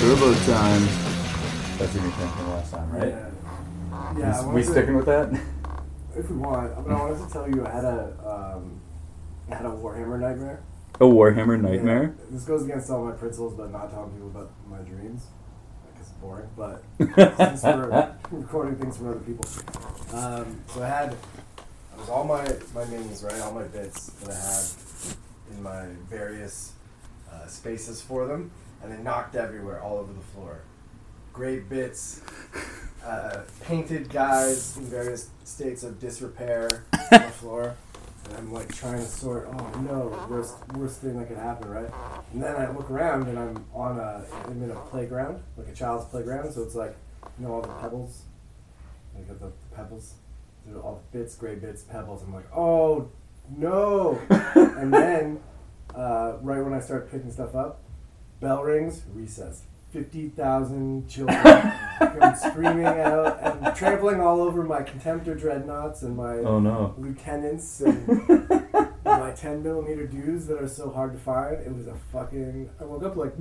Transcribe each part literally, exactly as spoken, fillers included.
Turbo time. That's your new thing from last time, right? Yeah. yeah we we to, sticking with that? If we want. But I wanted to tell you I had a, um, I had a Warhammer nightmare. A Warhammer nightmare? Yeah, this goes against all my principles, but not telling people about my dreams. Because it's boring, but since we're recording things from other people. Um, so I had, it was all my, my minis, right? All my bits that I had in my various uh, spaces for them. And they knocked everywhere, all over the floor. Great bits, uh, painted guys in various states of disrepair on the floor. And I'm like trying to sort, oh no, worst worst thing that could happen, right? And then I look around and I'm on a, I'm in a playground, like a child's playground, so it's like, you know, all the pebbles, like the pebbles, they're all bits, gray bits, pebbles. I'm like, oh no! And then, uh, right when I start picking stuff up, bell rings, recess. fifty thousand children come screaming out and trampling all over my Contemptor dreadnoughts and my oh, no. lieutenants and my ten millimeter dudes that are so hard to find. It was a fucking... I woke up like...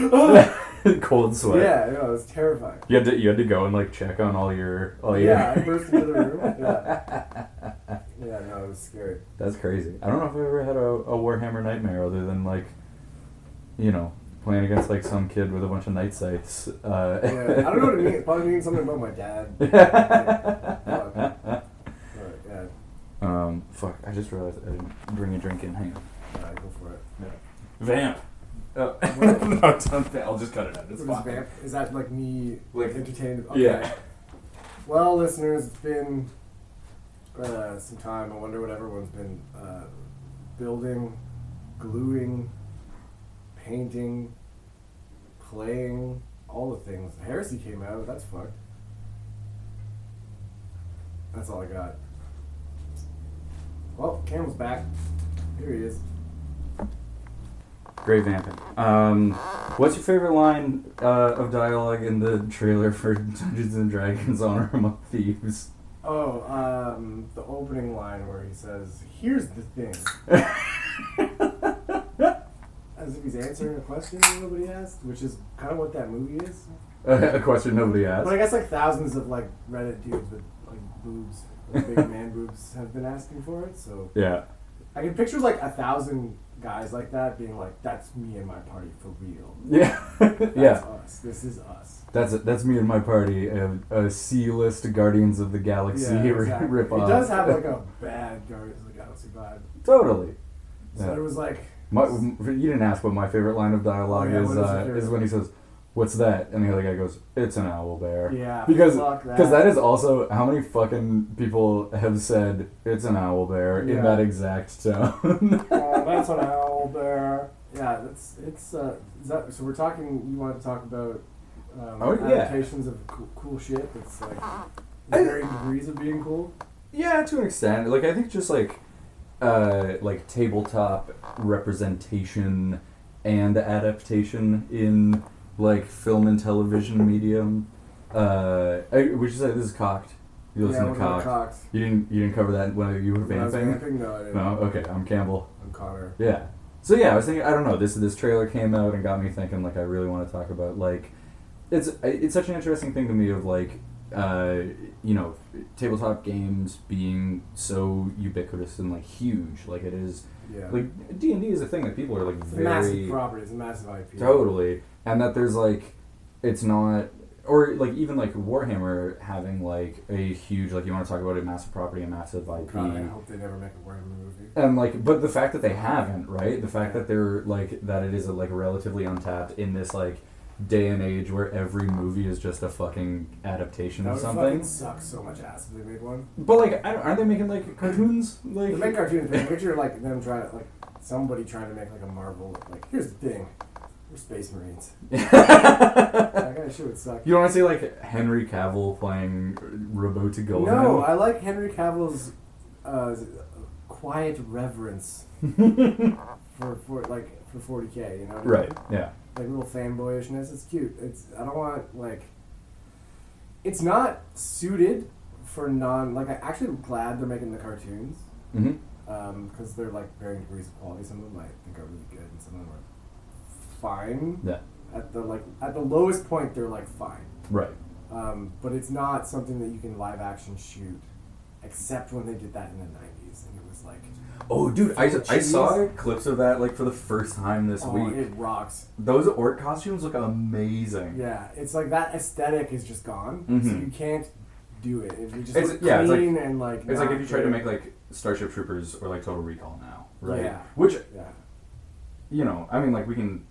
Cold sweat. Yeah, you know, it was terrifying. You had to you had to go and like check on all your... All yeah, your... I burst into the room. Yeah. Yeah, no, it was scary. That's crazy. I don't know if I've ever had a, a Warhammer nightmare other than like, you know... playing against like some kid with a bunch of night sights. Uh, yeah, I don't know what it means. It probably means something about my dad. Fuck. But, yeah. Um, fuck, I just realized I didn't bring a drink in. Hang on. Alright, go for it. Yeah. Vamp. Oh. No, don't, I'll just cut it out. It's What is fine. Vamp? Is that like me Like, entertaining? Okay. Yeah. Well, listeners, it's been uh, some time. I wonder what everyone's been uh, building, gluing, painting, playing, all the things. Heresy came out. That's fucked. That's all I got. Well, Camel's back. Here he is. Great vamping. Um, what's your favorite line uh, of dialogue in the trailer for Dungeons and Dragons: Honor Among Thieves? Oh, um, the opening line where he says, "Here's the thing." As if he's answering a question that nobody asked, which is kind of what that movie is. Uh, a question nobody asked. But I guess like thousands of like Reddit dudes with like boobs, like big man boobs, have been asking for it. So yeah, I can picture like a thousand guys like that being like, "That's me and my party for real." Yeah, That's yeah. us. This is us. That's that's me and my party. A, a C-list Guardians of the Galaxy Yeah, exactly. rip off. It does have like a bad Guardians of the Galaxy vibe. Totally. So Yeah. there was like. My, you didn't ask what my favorite line of dialogue Oh, yeah, is. what is your Uh, favorite is when he says, "What's that?" And the other guy goes, "It's an owl bear." Yeah, because fuck that. because that is also how many fucking people have said it's an owl bear Yeah. in that exact tone. Oh, that's an owl bear. Yeah, that's it's. Uh, is that, so we're talking. You want to talk about um, Oh, yeah. adaptations of cool, cool shit that's like varying degrees of being cool. Yeah, to an extent. Like I think just like uh, like tabletop representation and adaptation in like film and television medium. Uh, I, would you say this is cocked? You listen yeah, to what about cocked. Cox? You didn't you didn't cover that when you were When I was vamping? vamping? No, I didn't. No, okay. I'm Campbell. I'm Connor. Yeah. So yeah, I was thinking. I don't know. This this trailer came out and got me thinking. Like, I really want to talk about like, it's it's such an interesting thing to me of like, uh, you know, tabletop games being so ubiquitous and like huge. Like it is. Yeah. Like D and D is a thing that people are like It's a very massive property. It's a massive I P. totally, and that there's like, it's not. Or like even like Warhammer having like a huge, like you want to talk about a massive property, a massive I P. God, I hope they never make a Warhammer movie. And like, but the fact that they haven't, right? The fact Yeah. that they're like that it is like relatively untapped in this like day and age where every movie is just a fucking adaptation That of would something. fucking suck so much ass if they made one. But like, I don't, aren't they making like cartoons? Like, They make cartoons, but picture like them trying to like somebody trying to make like a Marvel. Like, here's the thing, we're Space Marines. That kind of shit would suck. you don't want to see like Henry Cavill playing Roberto Goldman? No, I like Henry Cavill's uh, quiet reverence for for like for forty K. You know, what I mean? Right. Yeah. Like little fanboyishness. It's cute. It's I don't want like. It's not suited for non. Like, I actually am glad they're making the cartoons. Mm-hmm. Um, because they're like varying degrees of quality. Some of them I think are really good, and some of them are fine. Yeah. At the like at the lowest point, they're like fine. Right. Um, but it's not something that you can live action shoot, except when they did that in the nineties, and it was like. Oh, dude, I, I saw Cheese. clips of that like for the first time this Oh, week. it rocks. Those orc costumes look amazing. Yeah, it's like that aesthetic is just gone, so Mhm. you can't do it. It just It's- looks yeah, it's like- clean and like. It's like not if you try to good. make like Starship Troopers or like Total Recall now, right? Yeah. Which, Yeah. you know, I mean, like we can.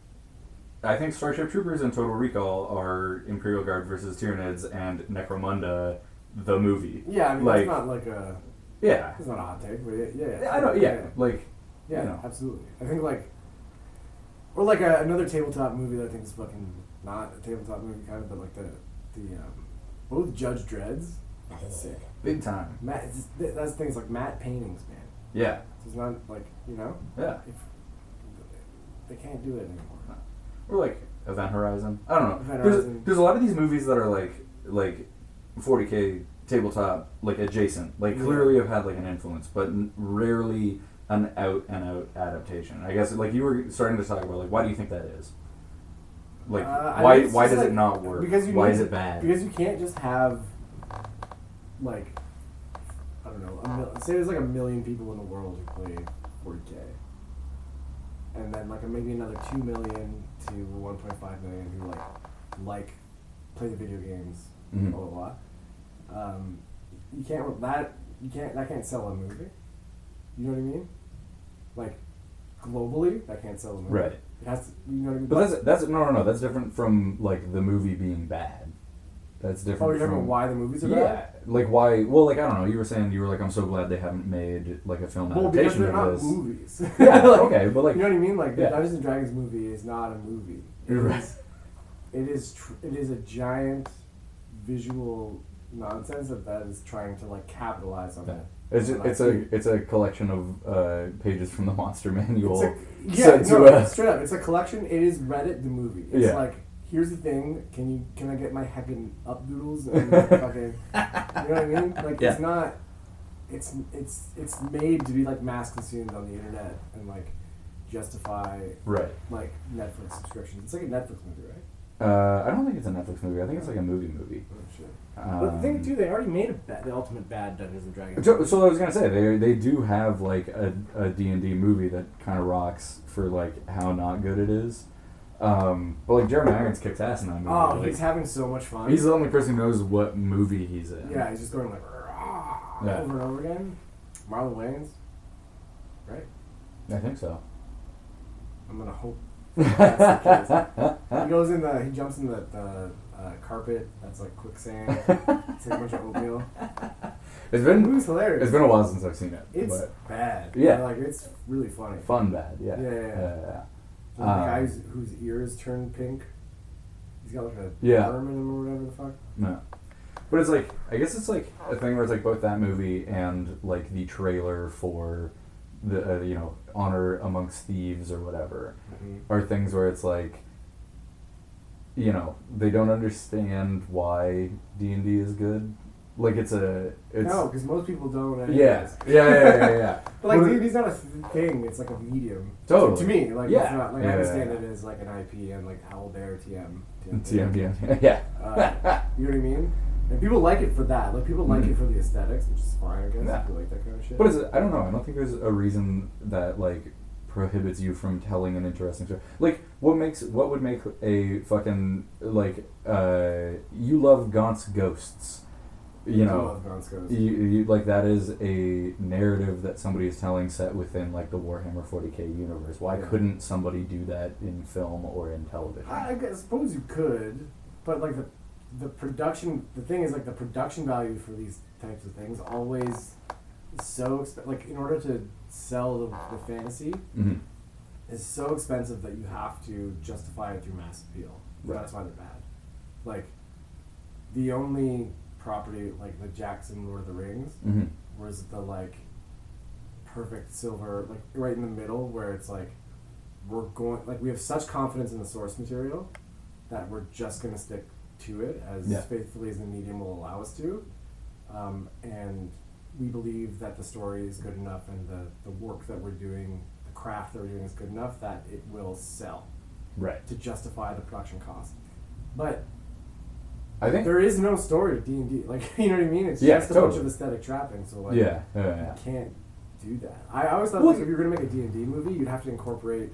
I think Starship Troopers and Total Recall are Imperial Guard versus Tyranids and Necromunda, the movie. Yeah, I mean like, that's not like a. Yeah. It's not a hot take, but yeah, yeah. I don't. Yeah, like. Yeah, you know. absolutely. I think like, or like a, another tabletop movie that I think is fucking not a tabletop movie kind of, but like the the um, both Judge Dredd's fucking sick. Big time. Matt, it's, that's things like matte paintings, man. Yeah. It's not like you know. Yeah. If they can't do it anymore. Or like Event Horizon. I don't know. Event There's, Horizon. there's a lot of these movies that are like like forty K tabletop, like adjacent. Like Yeah. clearly have had like an influence, but n- rarely an out and out adaptation. I guess like you were starting to talk about like why do you think that is? Like Uh, I why think it's why just, does like, it not work? Because you why need- is it bad? Because you can't just have like I don't know. A mil- say there's like a million people in the world who play forty K, and then like maybe another two million to one point five million who like like play the video games. Mhm. Blah blah blah. Um, you can't that you can't that can't sell a movie. You know what I mean? Like globally, that can't sell a movie. Right. It has to. You know what I mean? But that's that's no no no that's different from like the movie being bad. That's different. Oh, you're talking from about why the movies are yeah, bad? like why? Well, like I don't know. You were saying you were like, I'm so glad they haven't made like a film Well, because adaptation they're of not this. movies. Yeah, Like, okay, but like you know what I mean? Like the yeah. Dungeons and Dragons movie is not a movie. It Right. is. It is. Tr- it is a giant visual nonsense that that is trying to like capitalize on Yeah. it. It's on it's I P. a it's a collection of uh, pages from the Monster Manual. It's a, yeah, sent no, to a- straight up. It's a collection. It is Reddit the movie. It's Yeah. like here's the thing. Can you can I get my heckin' up doodles and like, fucking you know what I mean? Like Yeah. it's not. It's it's it's made to be like mass consumed on the internet and like justify Right. like Netflix subscriptions. It's like a Netflix movie, right? Uh, I don't think it's a Netflix movie. I think it's like a movie movie. Oh shit. Um, But the thing too, they already made a ba- the ultimate bad Dungeons and Dragons. So, so I was gonna say they they do have like a a D and D movie that kind of rocks for like how not good it is. Um, but like Jeremy Irons kicks ass in that movie. Oh, like, he's having so much fun. he's the only person who knows what movie he's in. yeah, he's just going like "Rah," Yeah. over and over again. Marlon Wayans, right? I think so. I'm gonna hope that's the case. He goes in the, he jumps in the, the uh, carpet that's like quicksand. It's like a bunch of oatmeal. It's The been movie's hilarious. it's been a while since I've seen it. It's but bad. Yeah. like it's really funny. fun bad. Yeah. Yeah, yeah, yeah. yeah. The Um, guy whose, whose ears turn pink. He's got like a Yeah. worm in him or whatever the fuck. No. But it's like, I guess it's like a thing where it's like both that movie and like the trailer for the, uh, you know, Honor Amongst Thieves or whatever Mm-hmm. are things where it's like, you know, they don't understand why D and D is good. Like it's a, it's, No, because most people don't. Anyways. yeah, yeah, yeah, yeah, yeah. But like, Well, D and D's not a thing. It's like a medium. Totally. To me, like, Yeah. it's not, like, Yeah, I understand yeah, it as like an I P and like Owlbear T M. T M, T M, yeah. Uh, you know what I mean? And people like it for that. Like, people like Mhm. it for the aesthetics, which is fine, I guess. Yeah. If you like that kind of shit. But it's, I don't know. I don't think there's a reason that like prohibits you from telling an interesting story. Like, what makes what would make a fucking like uh you love Gaunt's Ghosts, you I know? love Gaunt's Ghosts. You, you like that is a narrative that somebody is telling set within like the Warhammer forty K universe. Why Yeah. couldn't somebody do that in film or in television? I, I guess- suppose you could, but like the the production, the thing is like the production value for these types of things always is so exp- like in order to sell the, the fantasy hmm is so expensive that you have to justify it through mass appeal. Right. That's why they're bad. Like the only property like the Jackson Lord of the Rings hmm was the like perfect silver, like right in the middle where it's like we're going like we have such confidence in the source material that we're just gonna stick to it as Yeah. faithfully as the medium will allow us to, um, and we believe that the story is good enough and the, the work that we're doing, the craft that we're doing is good enough that it will sell. Right. to justify the production cost. But I think there is no story to D and D. Like, you know what I mean? It's Yeah, just a totally. bunch of aesthetic trappings. So like, yeah, yeah, yeah. you can't do that. I always thought Well, like, if you were gonna make a D and D movie, you'd have to incorporate.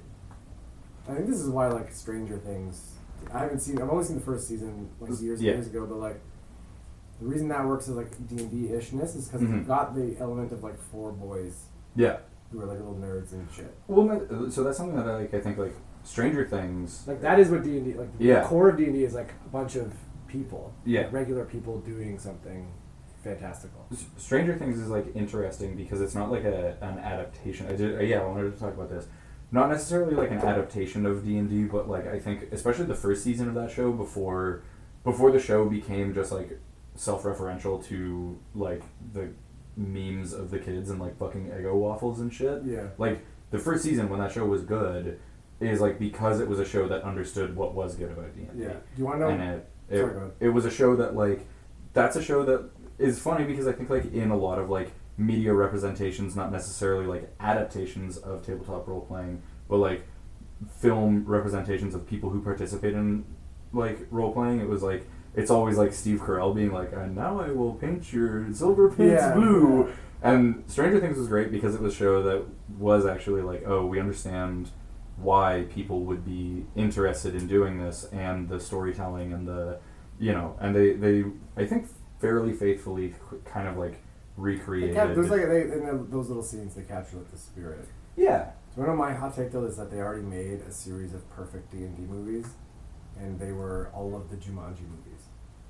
I think this is why like Stranger Things. I haven't seen. I've only seen the first season like years and Yeah. years ago. But like, the reason that works as like D and D ishness is because Mhm. you've got the element of like four boys Yeah. who are like little nerds and shit. Well, no, so that's something that I like. I think like Stranger Things. Like that is what D and D like. Yeah. The core of D and D is like a bunch of people. Yeah. Like, regular people doing something fantastical. S- Stranger Things is like interesting because it's not like a an adaptation. I did, uh, yeah, I wanted to talk about this. Not necessarily like an adaptation of D and D, but like I think especially the first season of that show before before the show became just like self-referential to like the memes of the kids and like fucking Eggo waffles and shit. Yeah. Like the first season when that show was good is like because it was a show that understood what was good about D and D. Yeah. Do you want to know? And it it, Sorry, go ahead. it was a show that like that's a show that is funny because I think like in a lot of like media representations, not necessarily like adaptations of tabletop role playing, but like film representations of people who participate in like role playing, it was like it's always like Steve Carell being like, and now I will paint your silver paints Yeah. blue. And Stranger Things was great because it was a show that was actually like, oh, we understand why people would be interested in doing this and the storytelling and the, you know, and they, they I think fairly faithfully kind of like They recreated. cap- there's like they, in the, those little scenes they capture like the spirit. yeah. So one of my hot take though is that they already made a series of perfect D and D movies, and they were all of the Jumanji movies.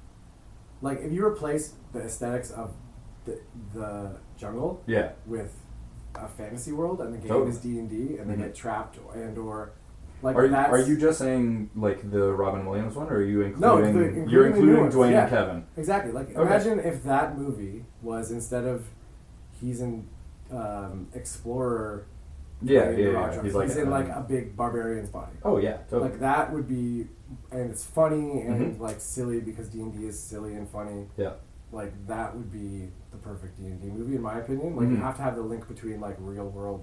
Like if you replace the aesthetics of the the jungle Yeah. with a fantasy world, and the game Totally. is D and D, and they Mhm. get trapped and or like Are you, that's are you just saying like the Robin Williams one, or are you No, including the- including you're the new including ones, Dwayne yeah. and Kevin? exactly like Okay. imagine if that movie was instead of he's in um, explorer. Yeah, playing yeah, the yeah. rock drum, He's like he's in um, like a big barbarian's body. oh yeah, totally. Like that would be, and it's funny and Mhm. like silly because D and D is silly and funny. yeah. Like that would be the perfect D and D movie in my opinion. Like you Mhm. have to have the link between like real world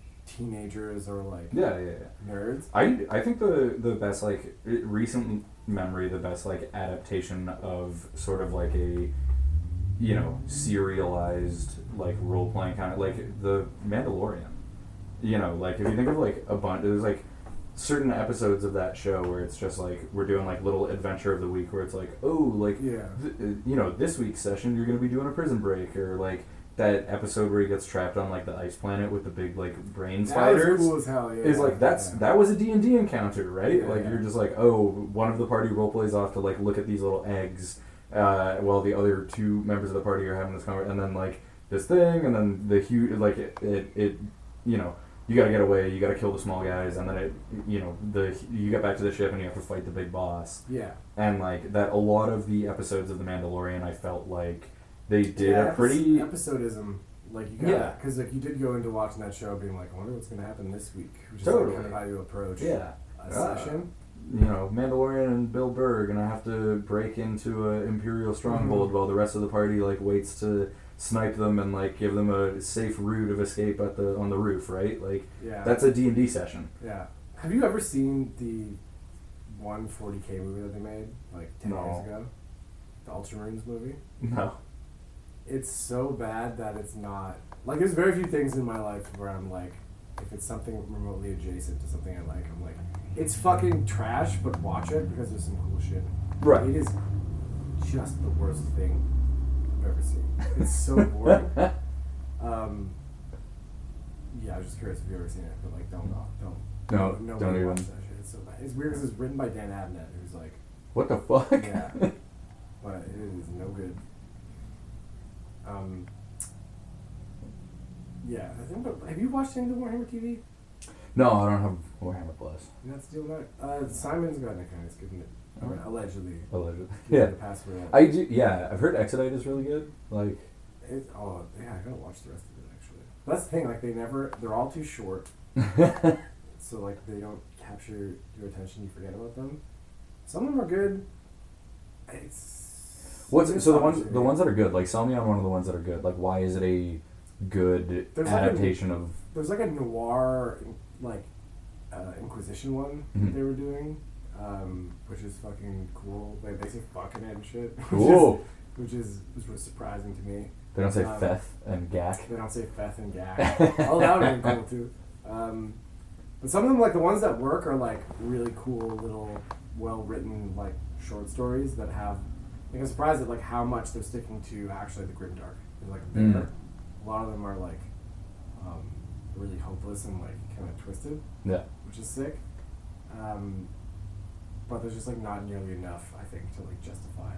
teenagers or like Yeah, yeah, yeah. nerds. I, I think the the best like i- recent memory, the best like adaptation of sort of like a you know serialized like role playing kind of like the Mandalorian. You know, like if you think of like a bunch, there's like certain episodes of that show where it's just like we're doing like little adventure of the week where it's like oh like Yeah. th- uh, you know this week's session you're gonna be doing a prison break or like that episode where he gets trapped on like the ice planet with the big like brain That spiders was cool as hell. Yeah. is like that's yeah. that was a D and D encounter, right? Yeah, like yeah. you're just like, oh, one of the party role plays off to like look at these little eggs, uh, while the other two members of the party are having this conversation, and then like this thing, and then the huge like it, it it you know you gotta get away, you gotta kill the small guys, and then it you know the you get back to the ship and you have to fight the big boss, Yeah. and like that a lot of the episodes of The Mandalorian, I felt like they did yeah, a pretty episodism. Like you got Yeah. because like you did go into watching that show being like, I wonder what's gonna happen this week, which is Totally. like kind of how you approach yeah. a Ah. session. You know, Mandalorian and Bill Burr are gonna have to break into a Imperial stronghold Mhm. while the rest of the party like waits to snipe them and like give them a safe route of escape at the on the roof, right? Like Yeah. that's a D and D session. Yeah. Have you ever seen the one forty K movie that they made like ten No. years ago? The Ultramarines movie. No. It's so bad that it's not like there's very few things in my life where I'm like, if it's something remotely adjacent to something I like, I'm like, it's fucking trash, but watch it because there's some cool shit. Right. It is just the worst thing I've ever seen. It's so boring. um, yeah, I was just curious if you've ever seen it, but like, don't don't No, no don't one even. watch that shit. It's so bad. It's weird because it's written by Dan Abnett, who's like, What the fuck? yeah, but it is no good. Um, yeah, I think. But have you watched any of the Warhammer T V? No, I don't have Warhammer Plus. You're not still not. Uh, Simon's got an account. He's given it or Oh. allegedly. Allegedly. given Yeah. the password. I do. Yeah, I've heard Exodite is really good. Like. It, oh yeah, I gotta watch the rest of it actually. That's the thing. Like they never. They're all too short. So like they don't capture your attention. You forget about them. Some of them are good. It's What's it's so the ones obviously- the ones that are good? Like, sell me on one of the ones that are good. Like, why is it a good There's like a- adaptation of? There's like a noir like uh, Inquisition one Mhm. that they were doing, um, which is fucking cool. Like they say fucking it and shit. Cool. Which is, which is was really surprising to me. They don't say Um, Feth and Gak. They don't say Feth and Gag. Oh, that would have been cool too. Um, but some of them, like the ones that work, are like really cool little, well written like short stories that have. Like, I'm surprised at like how much they're sticking to actually the grimdark. They're like there. Mm. A lot of them are like um, really hopeless and like kind of twisted, Yeah. which is sick. Um, but there's just like not nearly enough, I think, to like justify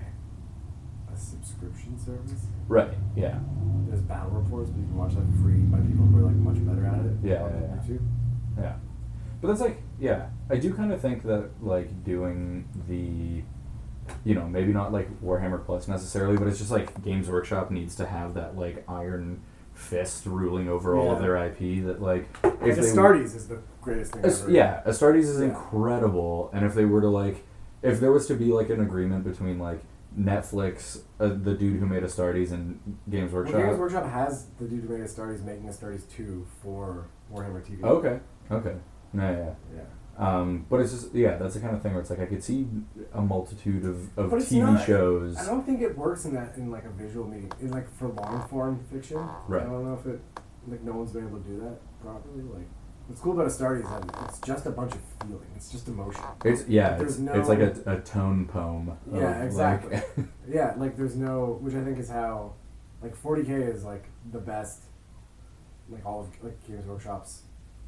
a subscription service. Right. Yeah. There's battle reports, but you can watch that free by people who are like much better at it. Yeah, on yeah, yeah. YouTube. Yeah. But that's like, yeah, I do kind of think that like doing the, you know, maybe not like Warhammer Plus necessarily, but it's just like Games Workshop needs to have that like iron fist ruling over all of Yeah. their I P that like Like if they Astartes is the greatest thing As- ever. yeah, Astartes is Yeah. incredible, and if they were to like, if there was to be like an agreement between like Netflix, uh, the dude who made Astartes, and Games Well, Workshop. Games Workshop has the dude who made Astartes making Astartes two for Warhammer T V. Okay. Okay. Yeah, yeah. Yeah. Um, but it's just yeah, that's the kind of thing where it's like I could see a multitude of, of But it's T V not- shows. I don't think it works in that in like a visual medium. In like for long form fiction. Right. I don't know if it like no one's been able to do that properly. Like what's cool about Astartes is that it's just a bunch of feeling. It's just emotion. It's yeah, There's it's, no- it's like a, a tone poem. of, Yeah, exactly. Like, Yeah, like there's no, which I think is how, like forty K is like the best, like all of like Games Workshop's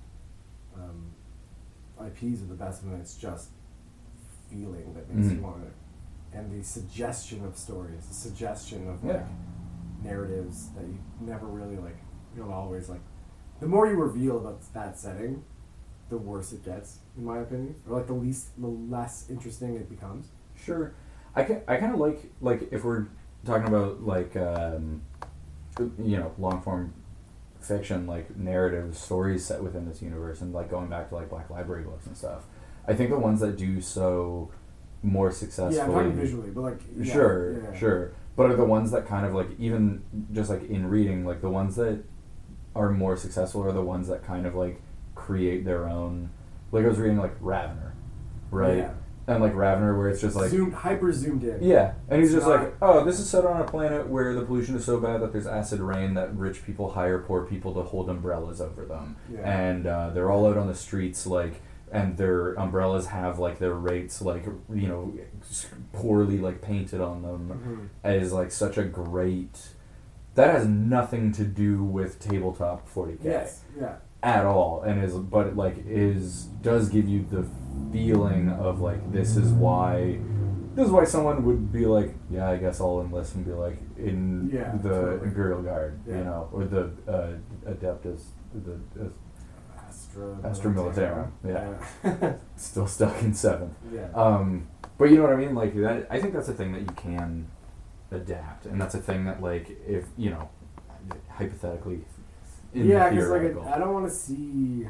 um, I Ps are the best when it's just feeling that makes Mhm. you want to, and the suggestion of stories, the suggestion of Yeah. like narratives that you never really like, you don't always like. The more you reveal about that setting, the worse it gets, in my opinion, or like the least, the less interesting it becomes. Sure, I can, I kind of like like if we're talking about like um, you know long form fiction, like narrative stories set within this universe, and like going back to like Black Library books and stuff. I think the ones that do so more successfully. Yeah, I'm talking visually, but like yeah, sure, yeah. sure, but are the ones that kind of like even just like in reading, like the ones that are more successful are the ones that kind of like create their own. Like I was reading like Ravener, right? Yeah. And like Ravener, where it's just like zoomed, hyper zoomed in. yeah, and he's It's just not- like, oh, this is set on a planet where the pollution is so bad that there's acid rain that rich people hire poor people to hold umbrellas over them, Yeah. and uh, they're all out on the streets like, and their umbrellas have like their rates like you know poorly like painted on them Mhm. is like such a great. That has nothing to do with tabletop forty K Yes. Yeah. at all, and is but it, like is does give you the feeling of like this is why this is why someone would be like, yeah, I guess I'll enlist and be like in Yeah, the totally. Imperial Guard, Yeah. you know, or the uh, Adeptus, the uh, Astra. Astra Militarum, yeah. Yeah. still stuck in seventh. Yeah. Um, but you know what I mean? Like that, I think that's a thing that you can adapt, and that's a thing that like if you know, hypothetically. In yeah, the because like theoretical. I, I don't want to see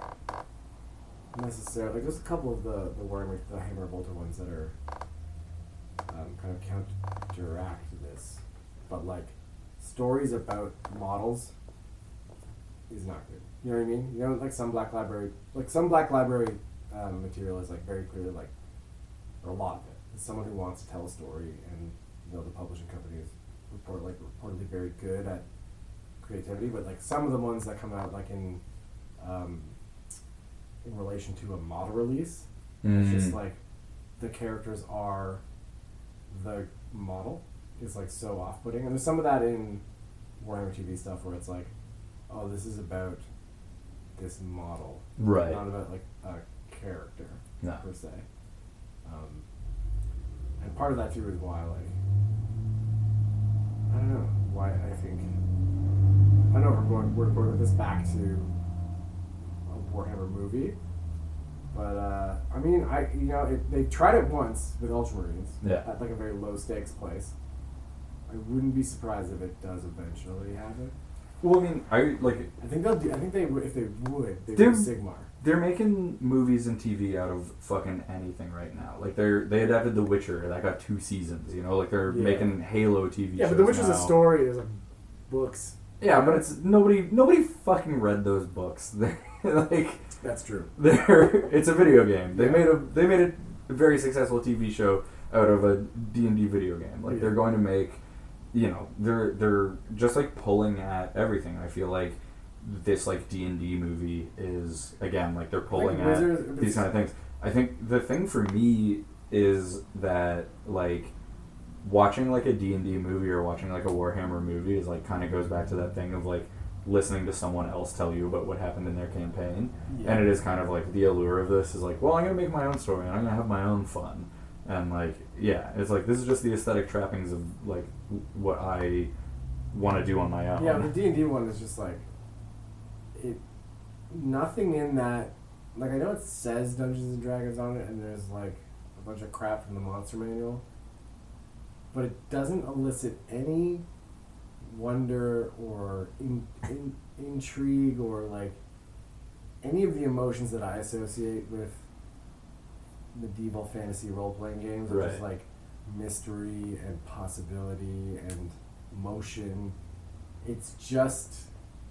necessarily like there's a couple of the the Warhammer the Hammer Bolter ones that are um, kind of counteract this, but like stories about models is not good. You know what I mean? You know, like some Black Library, like some Black Library um, material is like very clearly like, or a lot of it is someone who wants to tell a story, and you know the publishing company is report like reportedly very good at creativity, but like some of the ones that come out like in um, in relation to a model release, it's just Mm. like the characters are the model is like so off-putting, and there's some of that in Warhammer T V stuff where it's like, oh, this is about this model, Right. not about like a character No. per se. Um, and part of that too is why like I don't know why I think I don't know if we're going we're going with this back to a Warhammer movie, but uh, I mean I you know it, they tried it once with Ultramarines Yeah. at like a very low stakes place. I wouldn't be surprised if it does eventually happen. Well, I mean, I like I think they'll do. I think they would if they would they They're- would do Sigmar. they're making movies and T V out of fucking anything right now. Like they're they adapted The Witcher, that got two seasons. You know, like they're Yeah. making Halo T V. Yeah, shows but The Witcher's now. a story. There's like books. Yeah, but it's nobody nobody fucking read those books. like That's true. they're it's a video game. They Yeah. made a they made a very successful T V show out of a D and D video game. Like Yeah. they're going to make, you know, they're they're just like pulling at everything. I feel like this like D and D movie is again like they're pulling Like at Wizards- these kind of things. I think the thing for me is that like watching like a D and D movie or watching like a Warhammer movie is like kind of goes back to that thing of like listening to someone else tell you about what happened in their campaign. Yeah. And it is kind of like the allure of this is like, well, I'm going to make my own story and I'm going to have my own fun. And like, yeah, it's like this is just the aesthetic trappings of like w- what I want to do on my own. Yeah, the D and D one is just like it. Nothing in that, like I know it says Dungeons and Dragons on it, and there's like a bunch of crap from the Monster Manual, but it doesn't elicit any wonder or in, in, intrigue or like any of the emotions that I associate with medieval fantasy role-playing games, are just Right. like mystery and possibility and motion. It's just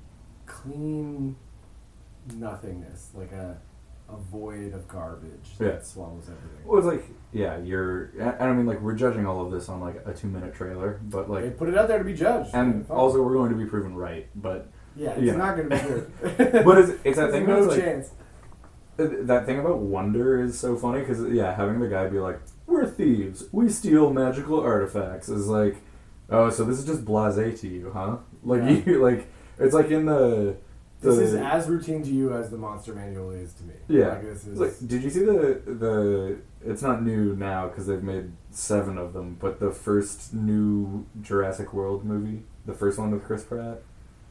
clean nothingness, like a a void of garbage Yeah. that swallows everything. Well, it's like, yeah, you're, and I mean, like, we're judging all of this on, like, a two-minute trailer, but, They like, put it out there to be judged. and Fine. also we're going to be proven right, but, yeah, it's you know. not going to be good. but it's, it's that There's thing no that's, like, chance. that thing about wonder is so funny, because, yeah, having the guy be like, we're thieves, we steal magical artifacts, is like, oh, so this is just blasé to you, huh? Like, Yeah. you, like, it's like in the, the This is as routine to you as the Monster Manual is to me. Yeah. Like, this is, Like, did you see the the? It's not new now because they've made seven of them. But the first new Jurassic World movie, the first one with Chris Pratt.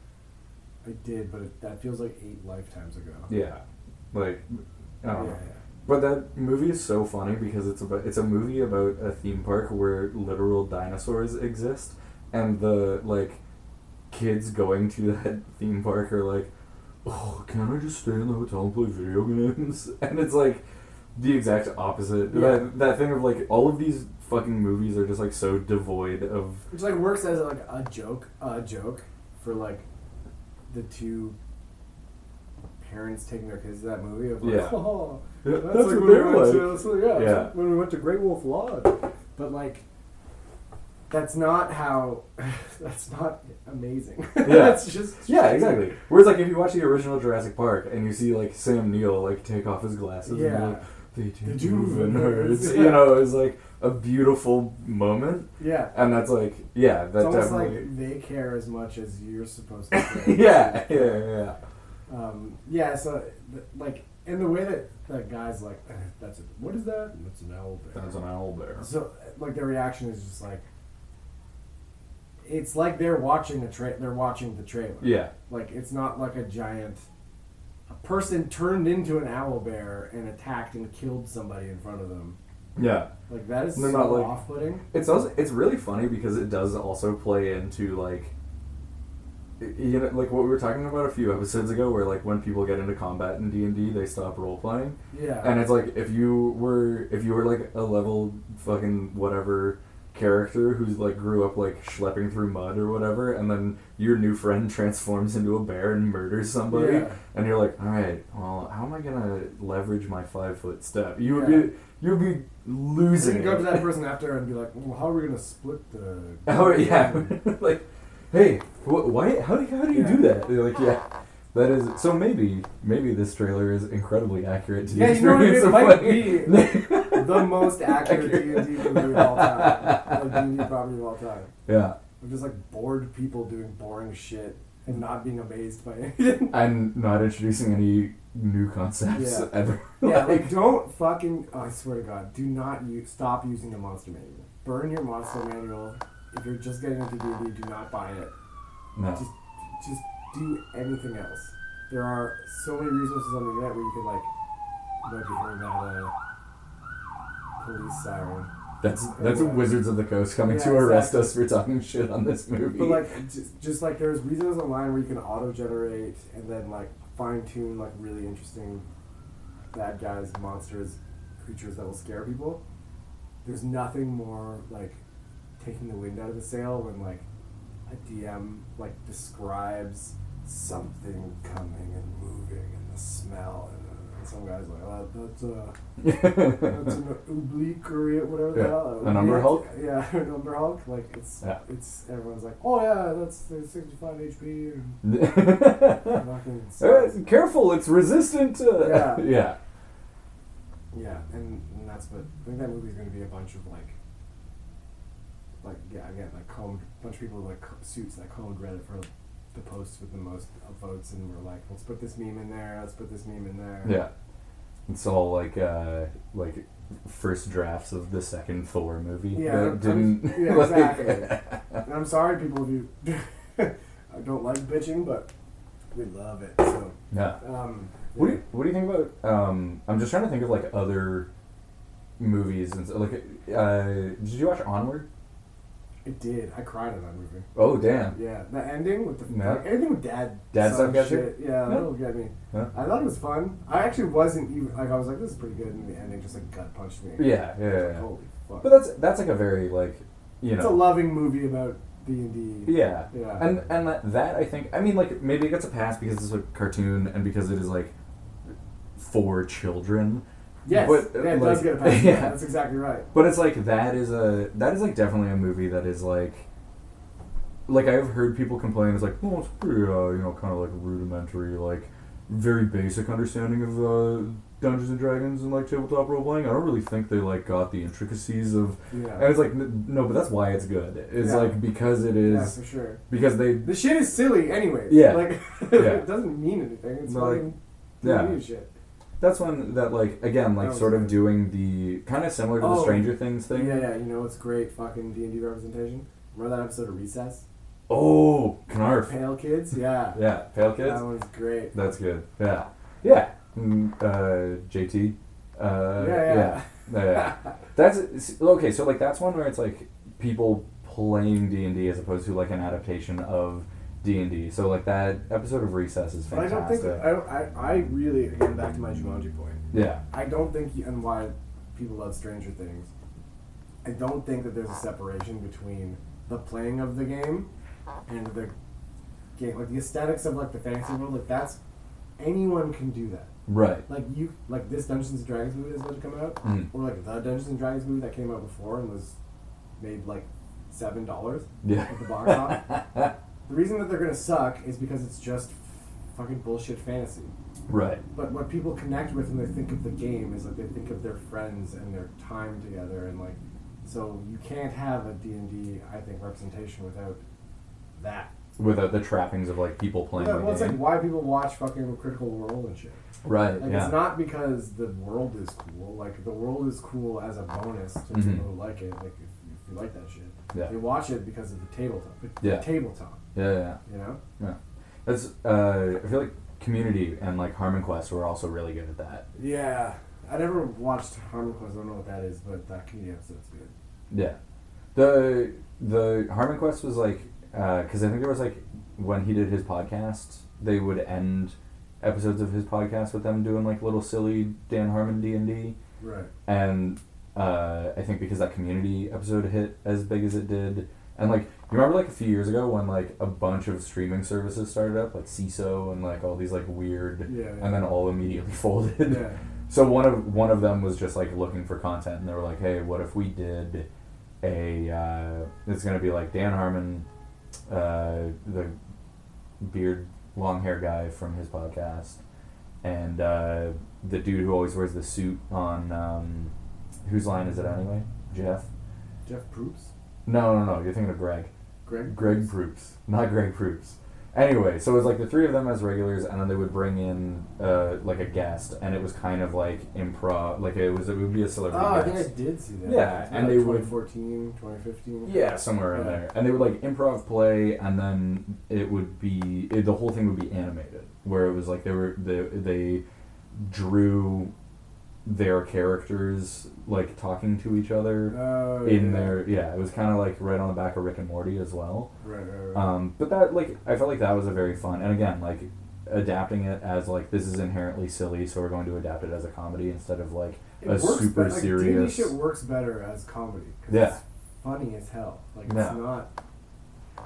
I did, but it, that feels like eight lifetimes ago. Yeah, like I don't Yeah, know. yeah. But that movie is so funny because it's about it's a movie about a theme park where literal dinosaurs exist, and the like kids going to that theme park are like, oh, can I just stay in the hotel and play video games? And it's like the exact opposite. Yeah. That that thing of like all of these fucking movies are just like so devoid of Which like works as like a joke, a joke for like the two parents taking their kids to that movie of like, Yeah. oh, Yeah, that's, that's like what when we they're went like. to, that's what- yeah, Yeah. that's when we went to Great Wolf Lodge. But like, that's not how. That's not amazing. Yeah. That's just Yeah, exactly. Whereas like if you watch the original Jurassic Park and you see like Sam Neill like take off his glasses and Yeah. like, they do They do move and move. hurts, Yeah. you know, is like a beautiful moment. Yeah. And that's like, yeah, that It's almost definitely. like they care as much as you're supposed to care. yeah, yeah, yeah. Um, yeah, so, th- like, in the way that that guy's like, "Eh, that's a, what is that? That's an owl bear. That's an owl bear. So, like, their reaction is just like, it's like they're watching a tra- they're watching the trailer. Yeah, Like, it's not like a giant, a person turned into an owl bear and attacked and killed somebody in front of them. yeah. Like, that is They're so not, like- off-putting. It's also it's really funny because it does also play into like, y- you know, like what we were talking about a few episodes ago, where like when people get into combat in D and D, they stop role playing. Yeah. And it's like if you were if you were like a level fucking whatever character who's like grew up like schlepping through mud or whatever, and then your new friend transforms into a bear and murders somebody, Yeah. and you're like, all right, well, how am I gonna leverage my five foot step? You would Yeah. be you'd be losing. You can go it. to that person after and be like, well, how are we going to split the... Oh yeah, like, hey, wh- why? How do how do you Yeah. do that? They're like, yeah, that is. So maybe maybe this trailer is incredibly accurate to the Yeah, you know what, experience it of might playing. the most accurate D and D movie of all time. Like, D and D property of all time. Yeah, Of just like bored people doing boring shit and not being amazed by anything. and not introducing any new concepts Yeah. ever. Yeah, like don't fucking. Oh, I swear to God, do not use. Stop using the monster manual. Burn your monster manual. If you're just getting into D and D, do not buy it. no. Just, just do anything else. There are so many resources on the internet where you can like. You might be hearing that uh, police siren. That's that's Anyway. Wizards of the Coast coming Yeah, to arrest exactly. us for talking shit on this movie. But like, just, just like there's reasons online where you can auto-generate and then like fine-tune like really interesting bad guys, monsters, creatures that will scare people. There's nothing more like taking the wind out of the sail when like a D M like describes something coming and moving in the the smell, and, uh, and some guys like, oh, that's uh, that's an oblique or whatever the Yeah. hell. An Umber Hulk? Yeah, an Umber Hulk. Like it's Yeah. it's everyone's like, oh yeah, that's the sixty-five H P. And fucking sucks. Uh, careful, it's resistant to... Yeah. yeah. Yeah, and, and that's what I think that movie's going to be a bunch of like, like yeah, again, like combed bunch of people with like co- suits that combed Reddit for the posts with the most votes, and we're like, let's put this meme in there, let's put this meme in there. Yeah. It's all like uh like first drafts of the second Thor movie. Yeah, that I'm- didn't. yeah, like- exactly. And I'm sorry, people, if you I don't like bitching, but we love it. So, Yeah. um, What do you What do you think about? Um, I'm just trying to think of like other movies and so, like. Uh, did you watch Onward? It did. I cried in that movie. Oh damn. Yeah, the ending with the Yeah. like, anything with dad. Dad son stuff gets you? shit. Yeah, Yeah. that'll get me. Yeah. I thought it was fun. I actually wasn't even like I was like, this is pretty good, and the ending just like gut punched me. Yeah, yeah, I was yeah. like, yeah. holy fuck. But that's that's like a very like you It's a know. loving movie about D and D. Yeah. Yeah. And and that, that I think I mean like maybe it gets a pass because it's a cartoon and because it is like for children. Yes, But, yeah, it like, does get a pass. yeah. Yeah, that's exactly right. But it's like that is a that is like definitely a movie that is like like I've heard people complain it's like well it's pretty uh, you know kind of like rudimentary like very basic understanding of uh, Dungeons and Dragons and like tabletop role playing. I don't really think they like got the intricacies of Yeah. and it's like n- no but that's why it's good. It's Yeah. like because it Yeah, is for sure. because they The shit is silly, anyways. Yeah. Like Yeah. it doesn't mean anything. It's No, like, fucking yeah. D and D shit. that's one that like again like That was sort of good. doing the kind of similar to the Oh. Stranger Things thing. Yeah, yeah. You know what's great? Fucking D and D representation. Remember that episode of Recess? Oh, Knarf. Pale kids. Yeah. Yeah, Pale Kids. That one's great. That's good. Yeah. Yeah. Mm, uh, J T. Uh, Yeah, yeah. yeah. Yeah. That's it's- okay. So like that's one where it's like people playing D and D as opposed to like an adaptation of D and D. So like that episode of Recess is But I fantastic. don't think I, don't, I I really again back to my Jumanji point. yeah. I don't think you, and why people love Stranger Things. I don't think that there's a separation between the playing of the game and the game, like the aesthetics of like the fantasy world. Like that's anyone can do that. Right. Like you, like this Dungeons and Dragons movie that's about to come out, Mm. or like the Dungeons and Dragons movie that came out before and was made like seven dollars Yeah. at the box office. The reason that they're gonna suck is because it's just fucking bullshit fantasy. Right. But what people connect with when they think of the game is like they think of their friends and their time together, and like so you can't have a D and D I think representation without that. Without the trappings of like people playing Yeah, the well, it's game. like why people watch fucking Critical Role and shit. right. Like yeah. it's not because the world is cool. Like the world is cool as a bonus to Mhm. people who like it. Like if, if you like that shit, Yeah. they watch it because of the tabletop. The Yeah. tabletop. Yeah. Yeah. You know. Yeah. That's. Uh, I feel like Community and like Harmon Quest were also really good at that. Yeah. I never watched Harmon Quest. I don't know what that is, but that community episode's good. Yeah, the the Harmon Quest was like because I think there was like when he did his podcast, they would end episodes of his podcast with them doing like little silly Dan Harmon D and D, Right. and uh, I think because that Community episode hit as big as it did, and like you remember like a few years ago when like a bunch of streaming services started up, like C I S O and like all these like weird, Yeah. yeah. and then all immediately folded. yeah. So one of one of them was just like looking for content, and they were like, "Hey, what if we did a? Uh, it's gonna be like Dan Harmon, uh, the beard, long hair guy from his podcast, and uh, the dude who always wears the suit on um, whose line is it anyway? Jeff? Jeff Proops? No, no, no. You're thinking of Greg. Greg? Greg Proops, not Greg Proops. Anyway, so it was like the three of them as regulars, and then they would bring in uh, like a guest, and it was kind of like improv, like it was it would be a celebrity Oh, I guest. think I did see that. Yeah, It's and like they would- twenty fourteen, twenty fifteen. Yeah, somewhere in Yeah. there, and they would like improv play, and then it would be it, the whole thing would be animated, where it was like they were they they drew their characters like talking to each other Oh, in yeah. their yeah it was kind of like right on the back of Rick and Morty as well. Right, right, right. Um, but that like I felt like that was a very fun, and again like adapting it as like this is inherently silly, so we're going to adapt it as a comedy instead of like It a works super better. Like, D and D serious. shit works better as comedy. 'Cause Yeah. It's funny as hell. Like, it's Yeah. not.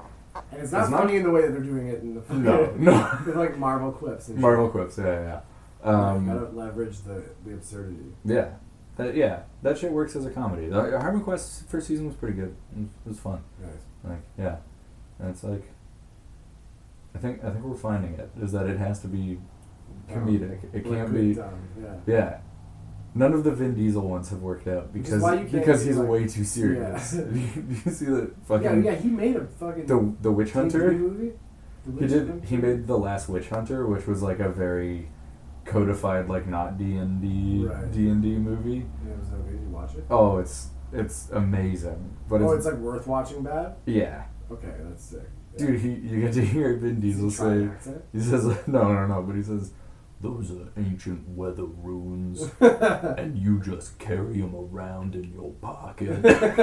And it's not It's not- funny in the way that they're doing it in the No, no. with like Marvel quips and Marvel shit. quips, yeah, yeah. Um, you gotta leverage the, the absurdity. Yeah, that yeah, that shit works as a comedy. The Harmon Quest's first season was pretty good. It was, it was fun. Nice. Like yeah, and it's like, I think I think we're finding it is that it has to be comedic. Um, it like can't good be. time, Yeah. Yeah. None of the Vin Diesel ones have worked out Which is because why you can't because do, he's like- way too serious. Yeah. Do you see the Yeah, fucking yeah, he made a fucking the the Witch T V Hunter? movie. The He Witch did. Hunter? He made the last Witch Hunter, which was like a very codified, like not D and D Right. D and D movie. Yeah, it was okay. Did you watch it? Oh, it's it's amazing, but oh, it's, it's like worth watching. Bad. yeah, Okay, that's sick. Yeah. dude. He you get to hear Vin Does he Diesel try an say accent? he says no no no, but he says those are ancient weather runes, and you just carry them around in your pocket.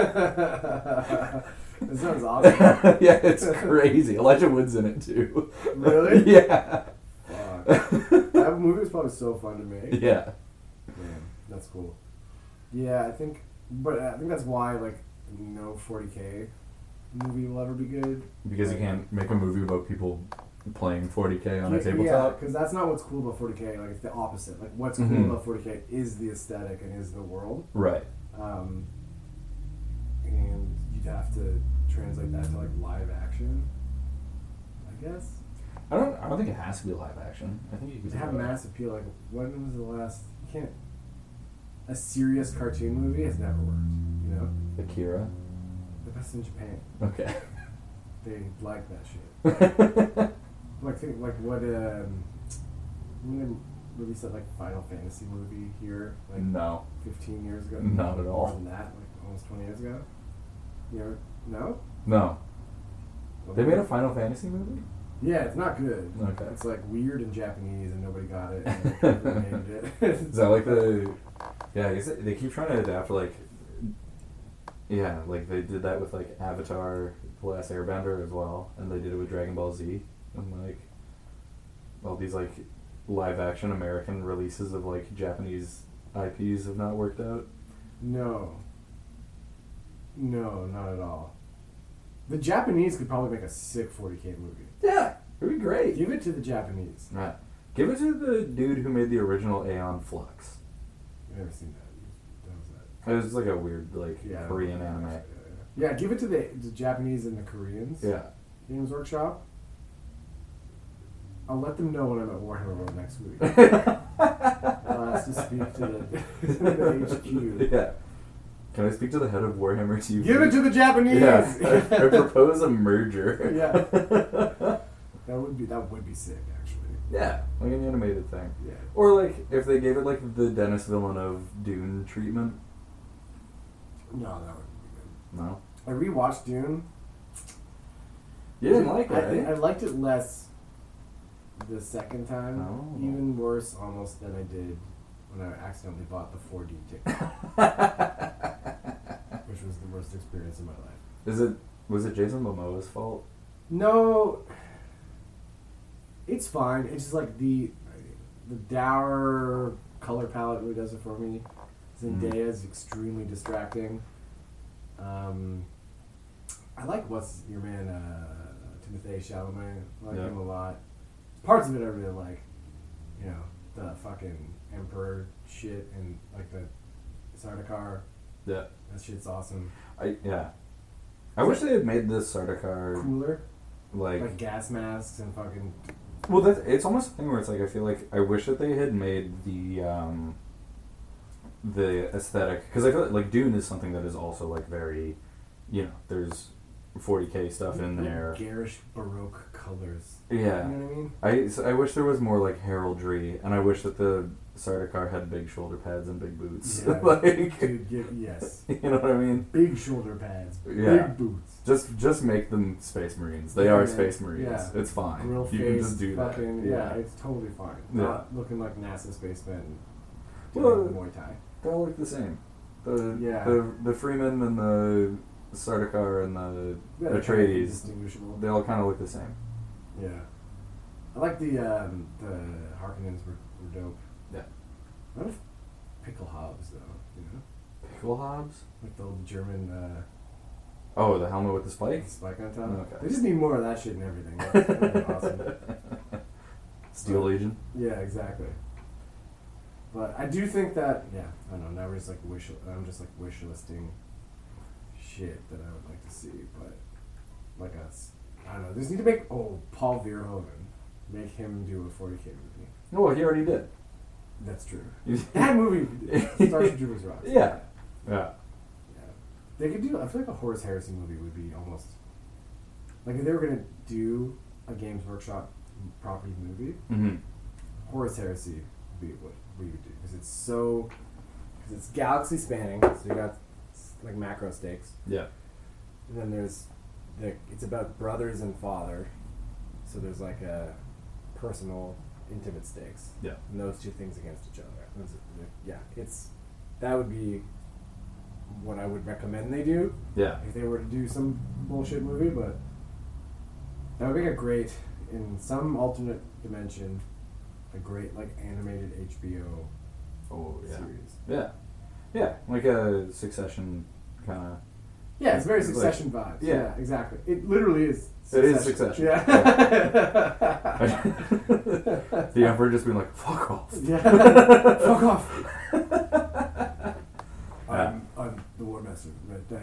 That sounds awesome. Yeah, it's crazy. Elijah Wood's in it too. Really? Yeah. Fuck. That movie was probably so fun to make. Yeah. Damn, that's cool. Yeah, I think, but I think that's why like no forty K movie will ever be good. Because you can't make a movie about people playing forty K on a Yeah, tabletop. because that's not what's cool about forty K. Like it's the opposite. Like what's Mhm. cool about forty K is the aesthetic and is the world. Right. Um, and you'd have to translate that to like live action. I guess. I don't. I don't think it has to be live action. I think you could To have do that. mass appeal, like when was the last? You can't. A serious cartoon movie has never worked. You know, Akira. the best in Japan. Okay. They like that shit. Like think like what um, when they released that like Final Fantasy movie here like No. fifteen years ago. Not at all. More than that, like almost twenty years ago. You ever no? No. Well, They made a Final Fantasy movie. Yeah, it's not good. Okay. It's like weird in Japanese and nobody got it. And they never named it. Is that like the? Yeah, I guess they- they keep trying to adapt like. Yeah, like they did that with like Avatar: The Last Airbender as well, and they did it with Dragon Ball Z, and like all these like live action American releases of like Japanese I Ps have not worked out. No. No, not at all. The Japanese could probably make a sick forty K movie. Yeah, it'd be great. Give it to the Japanese. Right. Give it to the dude who made the original Aeon Flux. I've never seen that. That was that. It was like a weird like Yeah, Korean yeah, anime. Yeah, yeah. Yeah, give it to the, the Japanese and the Koreans. Yeah. Games Workshop. I'll let them know when I'm at Warhammer World next week. I'll ask to speak to the, the H Q. Yeah. Can I speak to the head of Warhammer T V? Give it to the Japanese. Yeah. I, I propose a merger. Yeah. That would be that would be sick, actually. Yeah, like an animated thing. Yeah. Or like if they gave it like the Dennis Villeneuve Dune treatment. No, that would be good. No. I rewatched Dune. You didn't like it, I, right? I liked it less the second time. Oh. Even worse, almost, than I did when I accidentally bought the four D ticket, which was the worst experience of my life. Is it was it Jason Momoa's fault? No, it's fine. It's just like the the dour color palette really does it for me. Zendaya Mm. is extremely distracting. Um, I like what's your man uh, Timothée Chalamet. I like Yeah. him a lot. Parts of it I really like. You know, the fucking Emperor shit and like the Sardaukar. Yeah. That shit's awesome. I yeah. I wish they had made this Sardaukar Cooler, like, like gas masks and fucking. well, that it's almost a thing where it's like I feel like I wish that they had made the um, the aesthetic because I feel like, like Dune is something that is also like very, you know, there's forty K stuff in like there. Garish Baroque colors. Yeah. You know what I mean? I, so I wish there was more like heraldry, and I wish that the Sardaukar had big shoulder pads and big boots. Yeah, like, dude, yeah, yes. you know what I mean? Big shoulder pads, Yeah. big boots, Just just make them Space Marines. They Yeah, are man. Space Marines. Yeah. It's fine. grill you face, can just do that. fucking, yeah. it's totally fine. Yeah. Not looking like NASA spacemen doing Well, Muay Thai. They all look the same. The Yeah. the the Freeman and the Sardaukar and the Yeah, they're Atreides, indistinguishable. they all kind of look the same. Yeah, I like the um, the Harkonnens were, were dope. Yeah. What if Pickle Hobbs though? You know, Pickle Hobbs? like the old German uh, Oh, the helmet with the spike? spike on top. Okay. They just need more of that shit in everything. That's that'd be awesome. Steel Legion? Yeah, exactly. But I do think that yeah, I don't know. Now we're just like wish. I'm just like wish listing shit that I would like to see, but like us, I don't know. They just need to make oh Paul Verhoeven, make him do a forty K movie. No, well, he already did. That's true. That movie, Starship Troopers rocks. Yeah. Yeah. Yeah. They could do. I feel like a Horace Harrison movie would be almost like if they were gonna do a Games Workshop property movie. Mm-hmm. Horace Heresy would be what we would do because it's so because it's galaxy spanning. So you got like macro stakes. Yeah. And then there's the it's about brothers and father. So there's like a personal, intimate stakes. Yeah. And those two things against each other. Those, yeah, it's that would be what I would recommend they do. Yeah. If they were to do some bullshit movie, but that would make a great in some alternate dimension, a great like animated H B O Oh yeah. series. Yeah. Yeah. Like a Succession kind of. Yeah, it's very Like- Succession vibes. yeah. Yeah. exactly. It literally is. It is Succession. Yeah. The Emperor just being like, fuck off. Yeah. Fuck off. Yeah. I'm, I'm the War Master, Red Dad.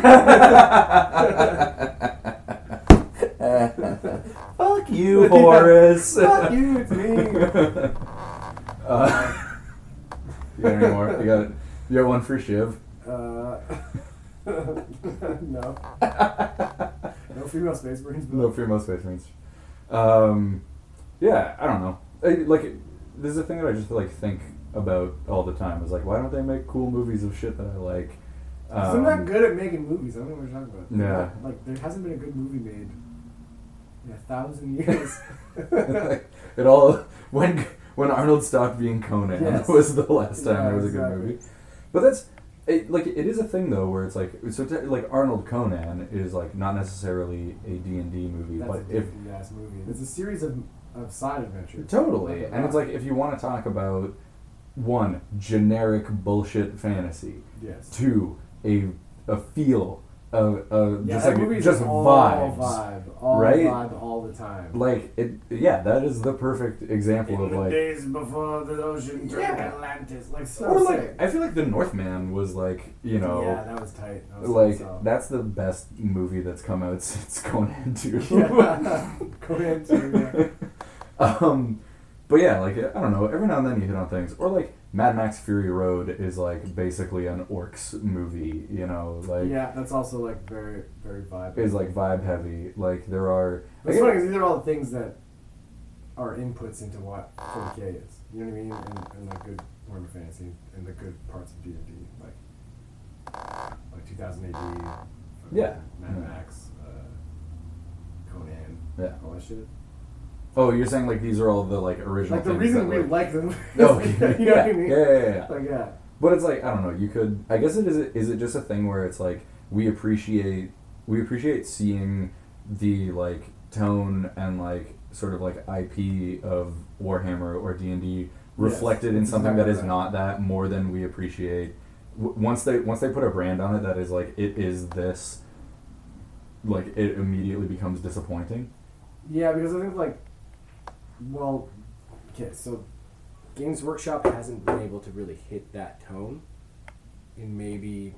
Fuck you, Horace. Fuck you, it's me. Uh, you got any more? You got you got one for Shiv. Uh, no. No female space marines. But No female space marines. Um, yeah, I don't know. I, like, this is a thing that I just like think about all the time. Is like, why don't they make cool movies of shit that I like? I'm Um, not good at making movies. I don't know what you're talking about. Yeah. Like, there hasn't been a good movie made in a thousand years. It all when when Arnold stopped being Conan Yes. was the last time Yeah, there was a exactly. good movie. But that's it, like it is a thing though where it's like so te- like Arnold Conan is like not necessarily a D and D movie, That's but a if different ass movie. It's a series of, of side adventures. totally, Like, and it's like if you want to talk about one generic bullshit fantasy, yes. two a a feel of of Yeah, just that like movie's just just all vibes. vibe, all right? vibe all the time. Like it, yeah. That is the perfect example In of the like, days before the ocean turned Yeah. Atlantis, like so or sick. like I feel like The Northman was like you know, yeah, that was tight. That was like so. that's the best movie that's come out since Conan two. Yeah. Go ahead. Yeah. um, but yeah, like I don't know. Every now and then you hit on things, or like Mad Max Fury Road is like basically an orcs movie. You know, like Yeah, that's also like very, very vibe. is like vibe heavy. Like there are. It's like, funny because these are all the things that are inputs into what forty K is. You know what I mean? And, and the good Warhammer Fantasy and the good parts of D and D, like like two thousand A D, Yeah. Mad Yeah. Max, uh, Conan, Yeah. all that shit. Oh, you're saying like these are all the like original. Like the things reason that, we like, like them. No, you yeah, know what I mean? yeah, yeah, yeah, yeah. Like yeah. But it's like I don't know. You could. I guess it is. Is it just a thing where it's like we appreciate we appreciate seeing the like tone and like sort of like I P of Warhammer or D and D reflected in that's something that is exactly right. not that more than we appreciate. W- once they once they put a brand on it that is like it is this. Like it immediately becomes disappointing. Yeah, because I think like, well, okay, so Games Workshop hasn't been able to really hit that tone in maybe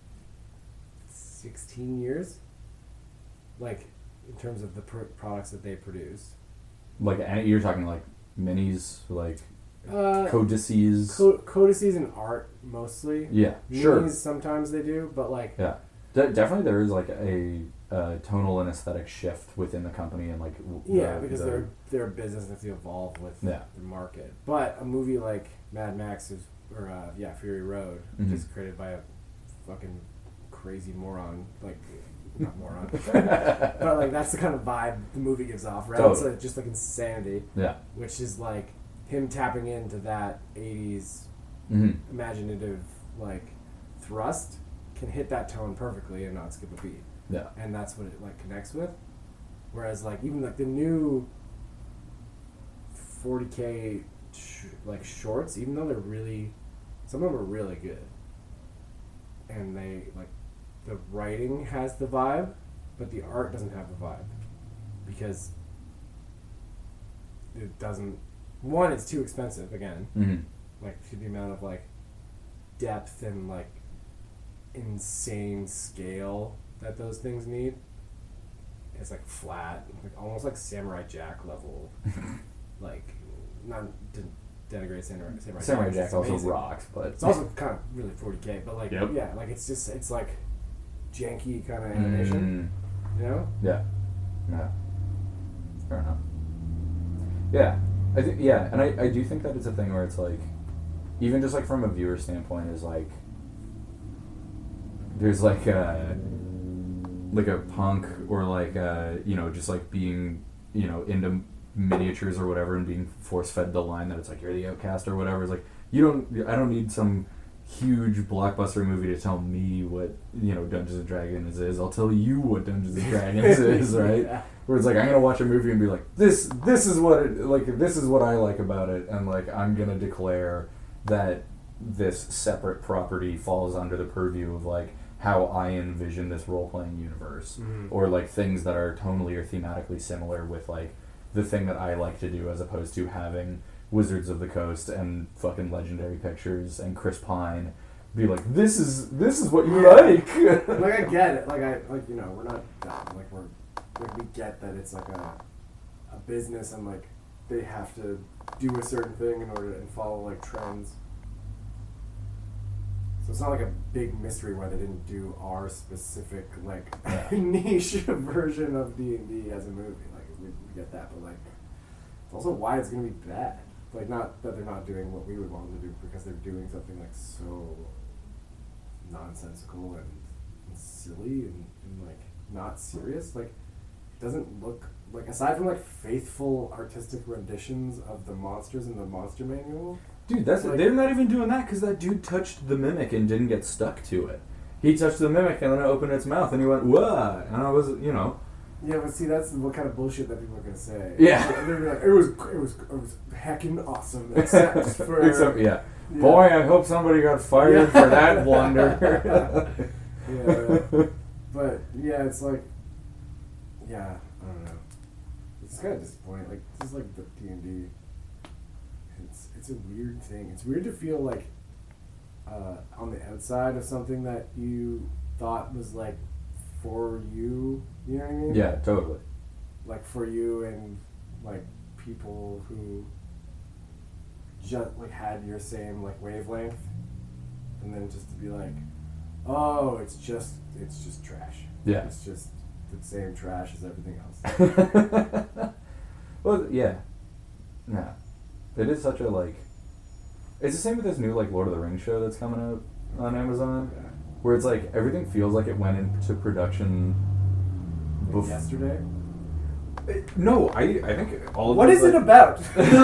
sixteen years. Like, in terms of the pr- products that they produce. Like and you're talking like minis, like Uh, codices. co- codices and art mostly. yeah, Minis sure. sometimes they do, but like, Yeah, De- definitely there is like a uh, tonal and aesthetic shift within the company and like w- yeah, the- because the- they're they're a business that's evolved with Yeah. the market. But a movie like Mad Max is, or uh, yeah, Fury Road, which Mhm. is created by a fucking crazy moron, like not moron, but like that's the kind of vibe the movie gives off, right? Totally. It's like, just like insanity, yeah. which is like him tapping into that eighties hmm imaginative like thrust can hit that tone perfectly and not skip a beat. Yeah. And that's what it like connects with. Whereas like even like the new forty K sh- like shorts, even though they're really, some of them are really good, and they like the writing has the vibe, but the art doesn't have the vibe because it doesn't. One, it's too expensive. Again, hmm like to the amount of like depth and like insane scale that those things need. It's like flat, like almost like Samurai Jack level. Like, not to denigrate Samurai, Samurai, Samurai Jack. Jack It's also amazing. rocks, but It's also kind of really forty K, but like, Yep. yeah, like it's just, it's like janky kind of animation, Mm, you know? yeah, yeah, fair enough. Yeah, I think yeah, and I, I do think that it's a thing where it's like, even just like from a viewer standpoint, is like, there's like a like a punk or like a, you know, just like being, you know, into miniatures or whatever and being force fed the line that it's like you're the outcast or whatever. It's like you don't I don't need some huge blockbuster movie to tell me what, you know, Dungeons and Dragons is. I'll tell you what Dungeons and Dragons is, right? Yeah. Where it's like I'm gonna watch a movie and be like, this this is what it like this is what I like about it, and like I'm gonna declare that this separate property falls under the purview of like how I envision this role playing universe. Mhm. Or like things that are tonally or thematically similar with like the thing that I like to do, as opposed to having Wizards of the Coast and fucking Legendary Pictures and Chris Pine be like, this is this is what you Yeah. like. Like, I get it. Like, I, like, you know, we're not dumb. Like, we're, like, we get that it's like a, a business and, like, they have to do a certain thing in order to and follow, like, trends. So it's not like a big mystery why they didn't do our specific, like, Yeah. niche version of D and D as a movie. Like, we, we get that, but, like, it's also why it's going to be bad. Like, not that they're not doing what we would want them to do, because they're doing something, like, so nonsensical and, and silly and, and, like, not serious. Like, it doesn't look, like, aside from, like, faithful artistic renditions of the monsters in the monster manual. Dude, that's Like- they're not even doing that because that dude touched the mimic and didn't get stuck to it. He touched the mimic and then it opened its mouth and he went, whoa, and I was, you know. Yeah, but see, that's what kind of bullshit that people are gonna say. Yeah. They're gonna be like, it was, it was, it was heckin' awesome, except for, Except, yeah. yeah. Boy, I hope somebody got fired Yeah. for that blunder. Yeah. But yeah, it's like, yeah, I don't know. It's kind of disappointing. Like, this is like the D and D. It's it's a weird thing. It's weird to feel like uh, on the outside of something that you thought was like for you. You know what I mean? Yeah, totally. Like for you and like people who just like had your same like wavelength, and then just to be like, oh, it's just it's just trash. Yeah. It's just the same trash as everything else. Well, yeah. Yeah. It is such a, like... It's the same with this new, like, Lord of the Rings show that's coming out on Amazon. Yeah. Where it's like, everything feels like it went into production... Like bef- yesterday. It- no, I I think all of What those, is it like- about?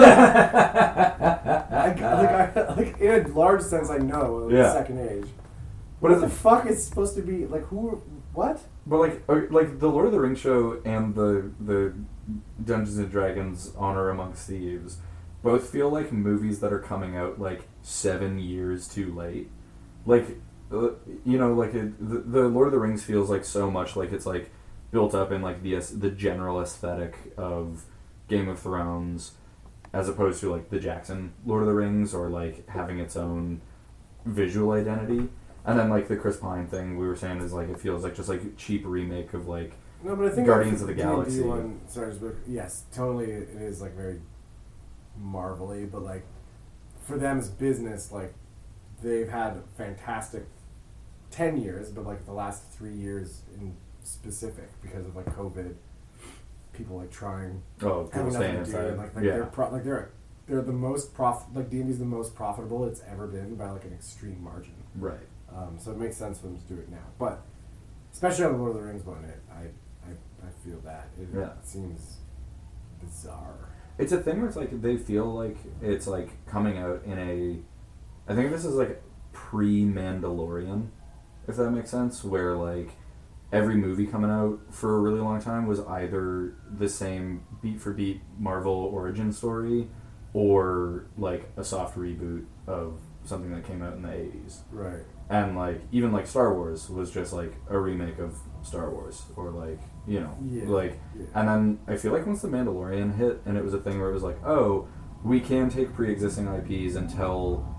like, like, I, like in a large sense, I know. Like Yeah. Second age. What What is the it? fuck is supposed to be like? Who? What? But like, uh, like the Lord of the Rings show and the the Dungeons and Dragons Honor Amongst Thieves, both feel like movies that are coming out like seven years too late. Like, uh, you know, like it, the, the Lord of the Rings feels like so much like it's like built up in like the aes- the general aesthetic of Game of Thrones, as opposed to like the Jackson Lord of the Rings, or like having its own visual identity. And then like the Chris Pine thing we were saying is like it feels like just like a cheap remake of like No, but I think Guardians like, of the D and D Galaxy. One, sorry, but yes, totally, it is like very marvelly, but like for them as business, like they've had fantastic ten years, but like the last three years in specific because of like COVID, people like trying oh people having staying nothing to do, inside. and, like, like yeah. they're pro- like they're they're the most prof like D and D's the most profitable it's ever been by like an extreme margin. Right. Um, so it makes sense for them to do it now. But especially on the Lord of the Rings one, it, I, I, I feel that. It Yeah. seems bizarre. It's a thing where it's like they feel like it's like coming out in a. I think this is like pre-Mandalorian, if that makes sense. Where like every movie coming out for a really long time was either the same beat for beat Marvel origin story, or like a soft reboot of something that came out in the eighties. Right. And like even like Star Wars was just like a remake of Star Wars, or like you know Yeah. like Yeah. and then I feel like once the Mandalorian hit and it was a thing where it was like, oh, we can take pre-existing I Ps and tell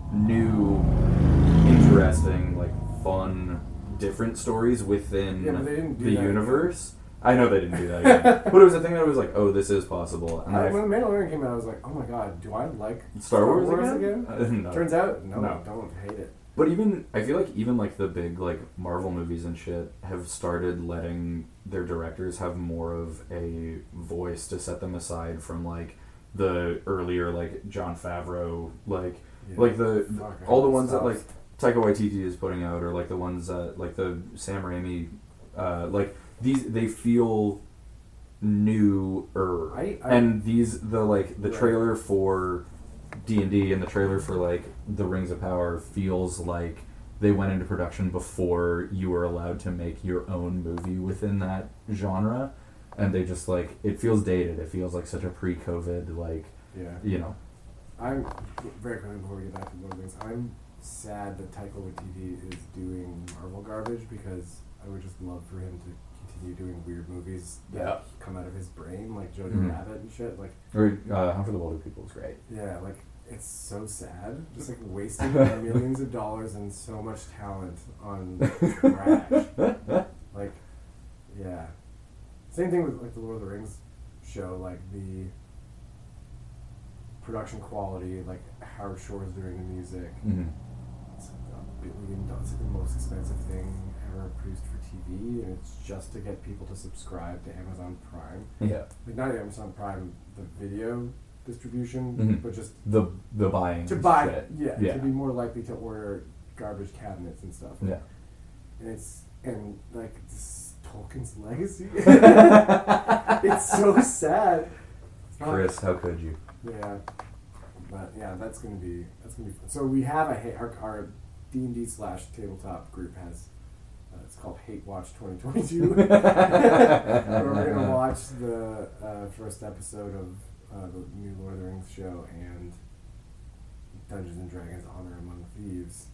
new, interesting, like fun, different stories within Yeah, but they didn't do the that universe. I know they didn't do that again. But it was a thing that was like, oh, this is possible. And I, I, when The Mandalorian came out, I was like, oh my god, do I like Star Wars again? Uh, no. Turns out, no, No. I don't hate it. But even, I feel like even like the big like Marvel movies and shit have started letting their directors have more of a voice to set them aside from like the earlier like Jon Favreau, like Yeah. like the Fuck, I all the hope it ones that stops. like Taika Waititi is putting out, or like the ones that like the Sam Raimi, uh, like these they feel newer, I, I, and these the like the Right. trailer for D and D and the trailer for like The Rings of Power feels like they went into production before you were allowed to make your own movie within that genre, and they just like it feels dated. It feels like such a pre-COVID like yeah. you know. I'm very quickly before we get back to one of the things. I'm sad that Taika Waititi is doing Marvel garbage because I would just love for him to continue doing weird movies that Yeah. come out of his brain, like Jojo Mhm. Rabbit and shit. Like, Or uh, Hunt for the Wilder People is great. yeah, like it's so sad, just like wasting millions of dollars and so much talent on trash. Like, yeah. Same thing with like the Lord of the Rings show, like the production quality, like Howard Shore's doing the music. Mm-hmm. It's a billion dollars. It's like the most expensive thing ever produced for T V, and it's just to get people to subscribe to Amazon Prime. Yeah. Like not Amazon Prime, the video distribution, Mhm. but just The the buying to buy, shit. yeah, Yeah. to be more likely to order garbage cabinets and stuff. Yeah. And it's and like this Tolkien's legacy. It's so sad. It's not- Chris, how could you? Yeah, but yeah, that's gonna be that's gonna be fun. So we have a hate our, our D and D slash tabletop group has uh, it's called Hate Watch twenty twenty-two. Where we're gonna watch the uh, first episode of uh, the new Lord of the Rings show and Dungeons and Dragons: Honor Among Thieves,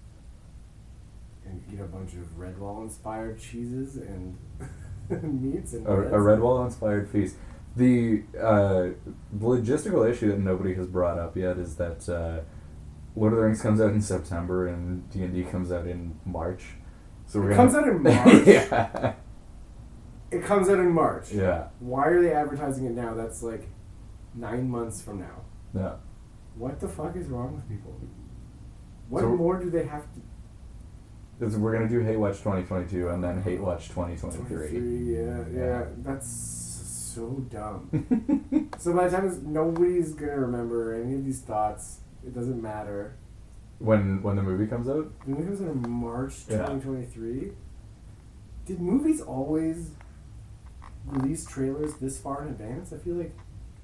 and eat a bunch of Redwall inspired cheeses and meats and A, breads. a Redwall inspired feast. The uh, logistical issue that nobody has brought up yet is that uh, Lord of the Rings comes out in September and D and D comes out in March. So we're It gonna, comes out in March. yeah. It comes out in March. Yeah. Why are they advertising it now? That's like nine months from now. Yeah. What the fuck is wrong with people? What So- more do they have to? It's, we're gonna do Hate Watch twenty twenty-two and then Hate Watch twenty twenty-three. Yeah, yeah, Yeah. that's so dumb. So by the time it's, nobody's gonna remember any of these thoughts. It doesn't matter. When when the movie comes out, The movie comes out in March Yeah. twenty twenty-three. Did movies always release trailers this far in advance? I feel like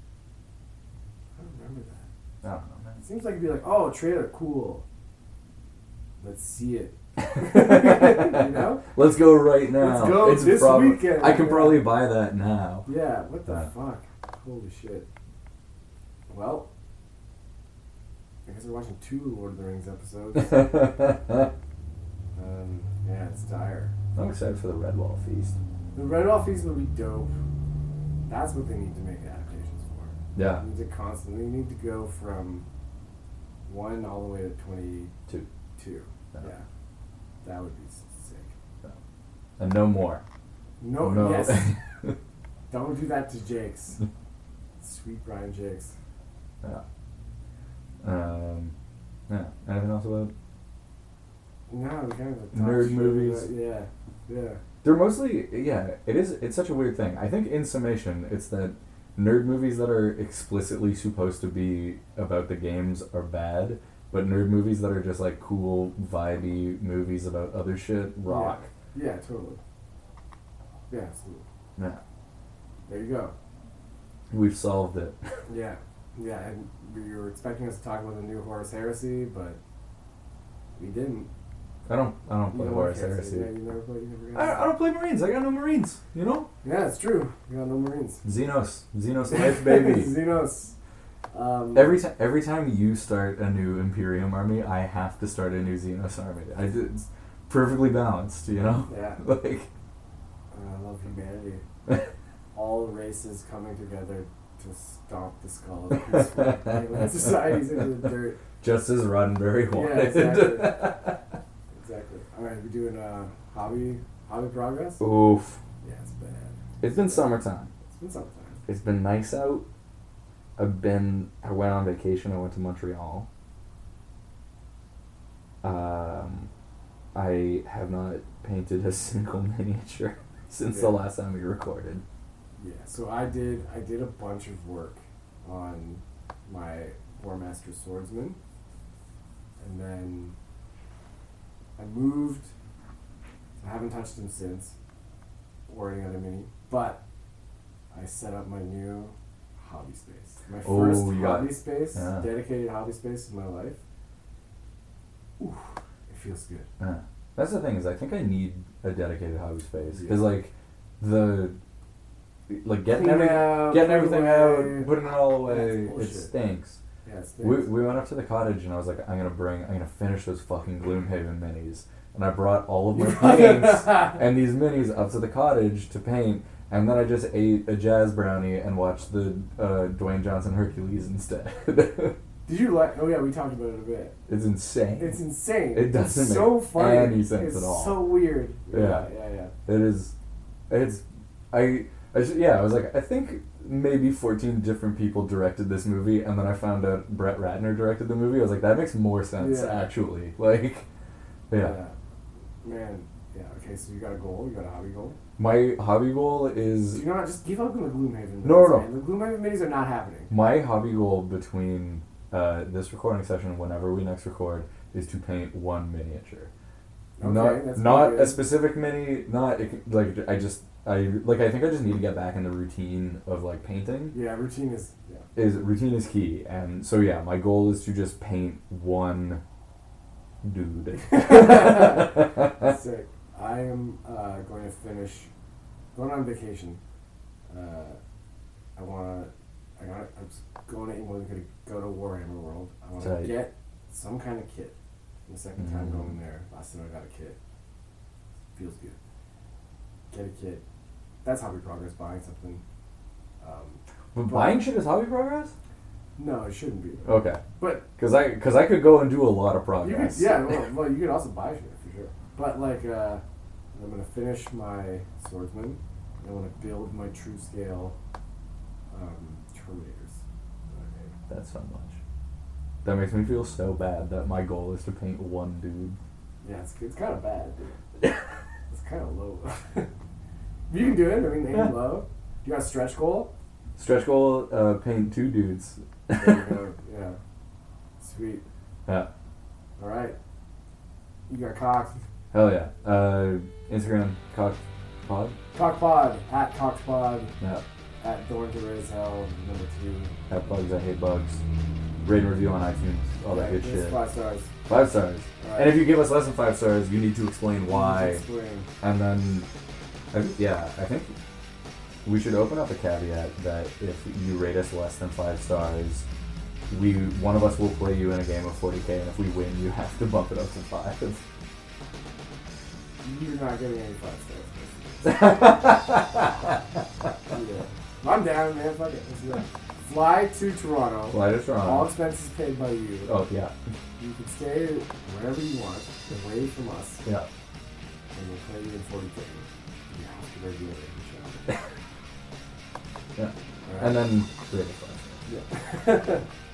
I don't remember that. I don't know, man. It seems like it'd be like, oh, trailer, cool. Let's see it. You know? Let's go right now. Let's go it's this prob- weekend. I can Yeah. probably buy that now. Yeah, what the Yeah. fuck? Holy shit. Well, I guess we're watching two Lord of the Rings episodes. um, yeah, it's dire. I'm excited for the Redwall feast. The Redwall Feast will be dope. That's what they need to make adaptations for. Yeah. They need to constantly they need to go from one all the way to twenty-two. Two. Yeah. Yeah. That would be s- sick. And no more. No, No. yes. Don't do that to Jakes. Sweet Brian Jakes. Yeah. Um, yeah. Anything else about? No, we kind of like Nerd talked shit movies. about- yeah, yeah. They're mostly, yeah, it is, it's such a weird thing. I think in summation, it's that nerd movies that are explicitly supposed to be about the games are bad, but nerd movies that are just like cool, vibey movies about other shit rock. Yeah, yeah, totally. Yeah, absolutely. Yeah. There you go. We've solved it. Yeah, yeah, and we were expecting us to talk about the new Horus Heresy, but we didn't. I don't, I don't You play don't Horus like Heresy. Yeah, you never played, you never I, got I don't play Marines. I got no Marines. You know? Yeah, it's true. You got no Marines. Xenos. Xenos life, baby. Xenos. Um, Every time, every time you start a new Imperium army, I have to start a new Xenos army. I did, it's perfectly balanced, you know. Yeah. Like, I love humanity. All races coming together to stomp the skull of peaceful alien societies into the dirt. Just as Roddenberry Yeah, wanted. exactly. Exactly. All right, we doing uh, hobby hobby progress? Oof. Yeah, it's bad. It's been summertime. It's been summertime. It's been nice out. I've been. I went on vacation. I went to Montreal. Um, I have not painted a single miniature since Yeah. the last time we recorded. Yeah, so I did I did a bunch of work on my Warmaster Swordsman, and then I moved. I haven't touched him since, or any other mini, but I set up my new hobby space. My Oh, first you got- hobby space, yeah. dedicated hobby space in my life. Ooh, it feels good. Yeah. That's the thing is I think I need a dedicated hobby space Yeah. because like the like getting Clean every, out, getting put everything away. out, putting it all away, That's it bullshit. stinks. Yeah, it's We we went up to the cottage and I was like, I'm gonna bring, I'm gonna finish those fucking Gloomhaven minis, and I brought all of my paints and these minis up to the cottage to paint, and then I just ate a jazz brownie and watched the uh, Dwayne Johnson Hercules instead. Did you like? Oh yeah, we talked about it a bit. It's insane. It's insane. It doesn't it's make so funny. any sense it's at all. so weird. Yeah. yeah, yeah. yeah. It is. It's. I. I just, yeah, I was like, I think maybe fourteen different people directed this movie, and then I found out Brett Ratner directed the movie. I was like, that makes more sense, Yeah. actually. Like, yeah. Man, yeah. Okay, so you got a goal. You got a hobby goal. My hobby goal is. Do you not just give up on the Gloomhaven? No, minis, no, no. man. The Gloomhaven minis are not happening. My hobby goal between uh, this recording session, whenever we next record, is to paint one miniature. Okay, not that's not pretty a good. specific mini. Not it, can- like I just I like I think I just need to get back in the routine of like painting. Yeah, routine is. Yeah. Is routine is key, and so yeah, my goal is to just paint one dude. Sick. I am uh, going to finish. Going on vacation. Uh, I wanna. I got. I'm just going to England. Going to go to Warhammer World. I want to Tight. get some kind of kit. The second time Mm. going there. Last time I got a kit. Feels good. Get a kit. That's hobby progress. Buying something. Um, But buying shit is hobby progress. no, it shouldn't be. Okay, But because I because I could go and do a lot of you could, progress. yeah, well, well, you could also buy shit for sure. But like, uh, I'm gonna finish my swordsman. And I want to build my true scale um, Terminators. Okay. That's so much. That makes me feel so bad that my goal is to paint one dude. Yeah, it's it's kind of bad, dude. It's kind of low. You can do it. I mean, aim Yeah. low. You got a stretch goal. Stretch goal, uh, paint two dudes. There you go. Yeah. Sweet. Yeah. All right. You got cocked. Hell yeah. Uh, Instagram, cock pod. Cockpod at Cockpod Yeah. at Thorn to Raise Hell number two. Have bugs, I hate bugs. Rate and review on iTunes, all that Yeah, good it's shit. Five stars. Five stars. All And if you give us less than five stars, you need to explain why. Explain. And then, I, yeah, I think we should open up a caveat that if you rate us less than five stars, we one of us will play you in a game of forty K, and if we win, you have to bump it up to five. You're not getting any five stars. Yeah. I'm down, man. Fuck it. Let's do it. Fly to Toronto. Fly to All Toronto. expenses paid by you. Oh, yeah. You can stay wherever you want, away from us, Yeah. and we'll play you in forty K. You have to regulate the show. Yeah. All right. And then rate us five stars. Yeah.